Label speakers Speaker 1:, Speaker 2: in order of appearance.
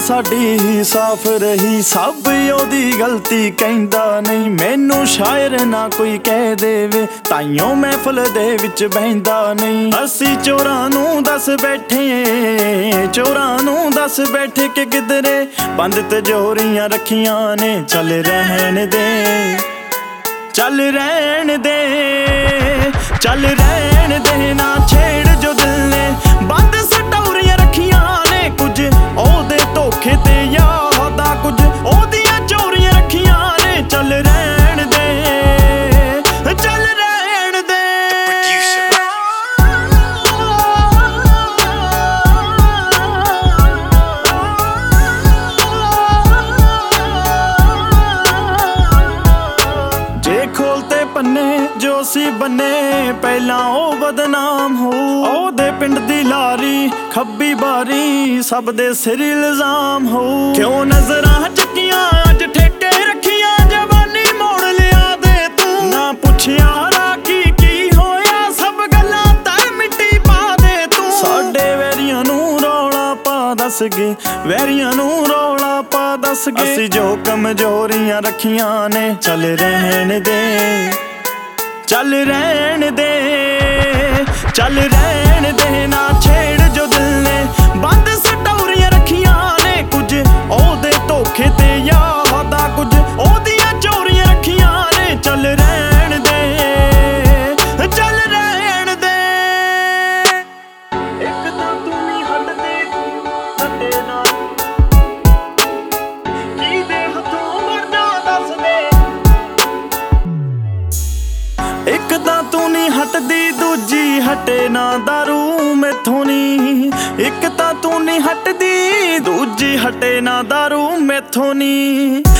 Speaker 1: ਸਾਡੀ ਹੀ ਸਾਫ਼ ਰਹੀ, ਸਭ ਉਹਦੀ ਗਲਤੀ ਕਹਿੰਦਾ ਨਹੀਂ। ਮੈਨੂੰ ਸ਼ਾਇਰ ਨਾ ਕੋਈ ਕਹਿ ਦੇਵੇ, ਤਾਈਓ ਮਹਿਫਲ ਦੇ ਵਿੱਚ ਬਹਿੰਦਾ ਨਹੀਂ। ਅਸੀਂ ਚੋਰਾਂ ਨੂੰ ਦੱਸ ਬੈਠੇ, ਚੋਰਾਂ ਨੂੰ ਦੱਸ ਬੈਠੇ ਕਿ ਕਿਧਰੇ ਬੰਦ ਤਿਜੋਰੀਆਂ ਰੱਖੀਆਂ ਨੇ। ਚੱਲ ਰਹਿਣ ਦੇ, ਚੱਲ ਰਹਿਣ ਦੇ, ਚੱਲ ਰਹਿਣ ਦੇ, ਨਾ ਛੇੜ ਜੋ ਦਿਲ ਨੇ ਬੰਦ ਸਟੋਰੀਆਂ ਰੱਖੀਆਂ ਨੇ। ਕੁਝ ਉਹਦੇ ਧੋਖੇ ਤੇ ਯਾਦਾਂ, ਕੁਝ ਉਹਦੀਆਂ ਚੋਰੀਆਂ ਰੱਖੀਆਂ ਨੇ। ਚੱਲ ਰਹਿਣ ਦੇ, ਚੱਲ ਰਹਿਣ ਦੇ। ਜੇ ਖੋਲਤੇ ਪੰਨੇ ਜੋ ਸੀ ਬੰਨੇ, ਪਹਿਲਾਂ ਉਹ ਬਦਨਾਮ ਹੋ। ਉਹਦੇ ਪਿੰਡ ਦੀ ਲਾਰੀ ਖੱਬੀ ਬਾਰੀ, ਸਭ ਦੇ ਸਿਰ ਇਲਜ਼ਾਮ ਹੋ। ਕਿਉਂ ਨਜ਼ਰਾਂ ਚੱਕੀਆਂ ਅੱਜ ਠੇਕੇ ਰੱਖੀਆਂ, ਜਵਾਨੀ ਮੋੜ ਲਿਆ ਦੇ ਤੂੰ। ਨਾ ਪੁੱਛਿਆ ਰਾਖੀ ਕੀ ਹੋਇਆ, ਸਭ ਗੱਲਾਂ ਤਾਂ ਮਿੱਟੀ ਪਾ ਦੇ ਤੂੰ। ਸਾਡੇ ਵੈਰੀਆਂ ਨੂੰ ਰੌਲਾ ਪਾ ਦੱਸ ਗਏ, ਵੈਰੀਆਂ ਨੂੰ ਰੌਲਾ ਪਾ ਦੱਸ ਗਏ। ਅਸੀਂ ਜੋ ਕਮਜ਼ੋਰੀਆਂ ਰੱਖੀਆਂ ਨੇ। ਚੱਲ ਰਹਿਣ ਦੇ, ਚੱਲ ਰਹਿਣ ਦੇ, ਚੱਲ ਰਹਿਣ ਦੇ, ਨਾ ਛੇੜ ਜੋ ਦਿਲ ਨੇ ਬੰਦ ਸਟੋਰੀਆਂ ਰੱਖੀਆਂ ਨੇ। ਕੁਝ ਉਹਦੇ ਧੋਖੇ ਤੇ ਯਾਦਾਂ, ਕੁਝ ਉਹਦੀਆਂ ਚੋਰੀਆਂ ਰੱਖੀਆਂ ਨੇ। ਚੱਲ ਰਹਿਣ ਦੇ, ਚੱਲ ਰਹਿਣ ਦੇ। ਇੱਕ ਤਾਂ ਤੂੰ ਨਹੀਂ ਹਟਦੀ ਹੱਟੇ ਨਾ, ਕੀ ਦੇ ਹੱਥੋਂ ਮਰਦਾ ਦੱਸ ਦੇ। ਇੱਕ ਤਾਂ ਤੂੰ ਨਹੀਂ ਹਟਦੀ, ਦੂਜੀ ਹਟੇ ਨਾ ਦਾਰੂ ਮੈਥੋਂ ਨੀ। ਇੱਕ ਤਾਂ ਤੂੰ ਨਹੀਂ ਹਟਦੀ, ਦੂਜੀ ਹਟੇ ਨਾ ਦਾਰੂ ਮੈਥੋਂ ਨੀ।